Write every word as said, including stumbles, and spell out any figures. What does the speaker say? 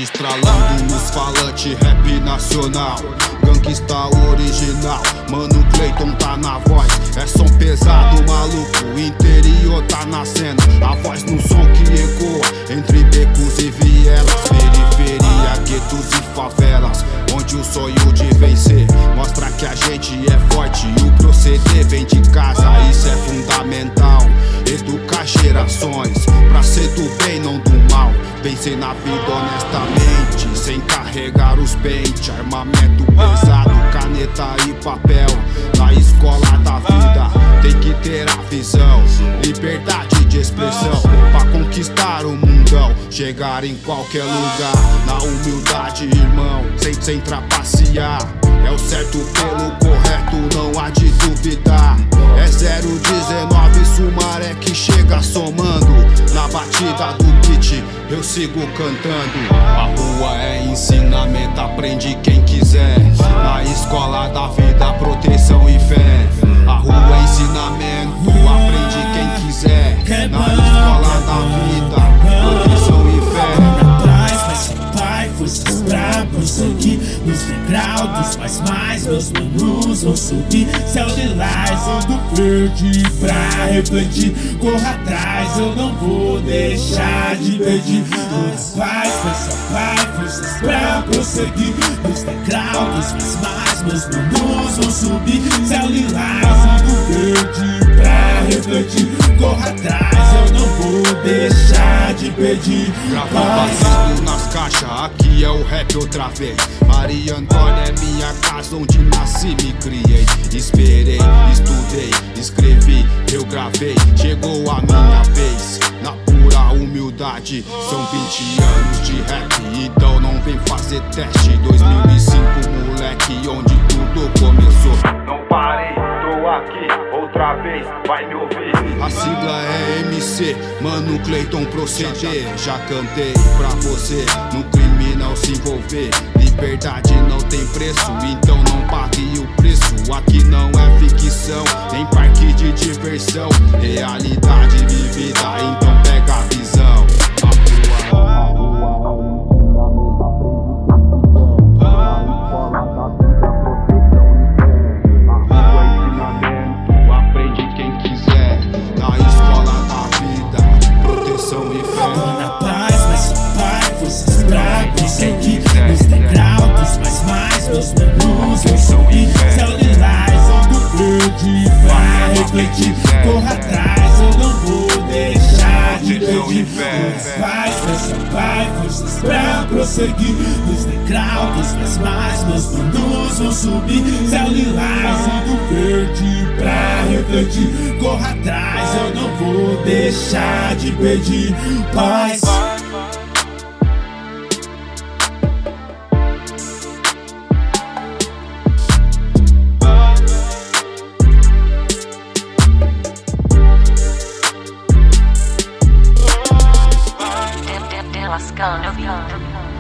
estralando nos falantes, rap nacional, gangsta original. Mano Cleiton tá na voz, é som pesado, maluco, interior tá na cena. A voz no som que ecoa entre becos e vielas, periferia, guetos e favelas, onde o sonho de vencer mostra que a gente é forte e o proceder vem de casa. Isso é fundamental, educar gerações pra ser do bem, não do mal. Vencer na vida honestamente, sem carregar os pentes. Armamento pesado, caneta e papel. Na escola da vida tem que ter a visão, liberdade de expressão pra conquistar o mundão, chegar em qualquer lugar. Na humildade, irmão, sem, sem trapacear. É o certo pelo correto, não há de duvidar. É zero dezenove, Sumaré que chega somando. Na batida do beat eu sigo cantando. A rua é ensinamento, aprende quem quiser. Na escola da vida, proteção e fé. A rua é ensinamento, aprende quem quiser. Na escola da vida, proteção e fé. Forças pra prosseguir nos degraus dos mais mais. Meus manos vão subir, céu lilás, ando verde pra refletir. Corra atrás, eu não vou deixar de pedir. Meus pais, peça pai, forças pra prosseguir nos degraus dos mais mais. Meus manos vão subir, céu lilás, ando verde pra refletir. Corra atrás, eu não vou deixar de pedir. Gravado nas caixas, aqui é o rap outra vez. Maria Antônia é minha casa, onde nasci e me criei. Esperei, estudei, escrevi, eu gravei. Chegou a minha vez, na pura humildade. São vinte anos de rap, então não vem fazer teste. Dois mil e cinco, moleque, onde tudo começou. Não parei, tô aqui, outra vez, vai me ouvir. A sigla é M C, Mano Cleiton proceder. Já cantei pra você, no crime não se envolver. Liberdade não tem preço, então não pague o preço. Aqui não é ficção, nem parque de diversão. Realidade vivida, então pega a visão. Meus manos vão subir, céu lilás, ando verde pra refletir. Corra atrás, eu não vou deixar de pedir. Meus pais, peça pai, forças pra prosseguir nos degraus dos mais mais. Meus manos vão subir, céu lilás, ando verde pra refletir. Corra atrás, eu não vou deixar de pedir. Paz. Lascando.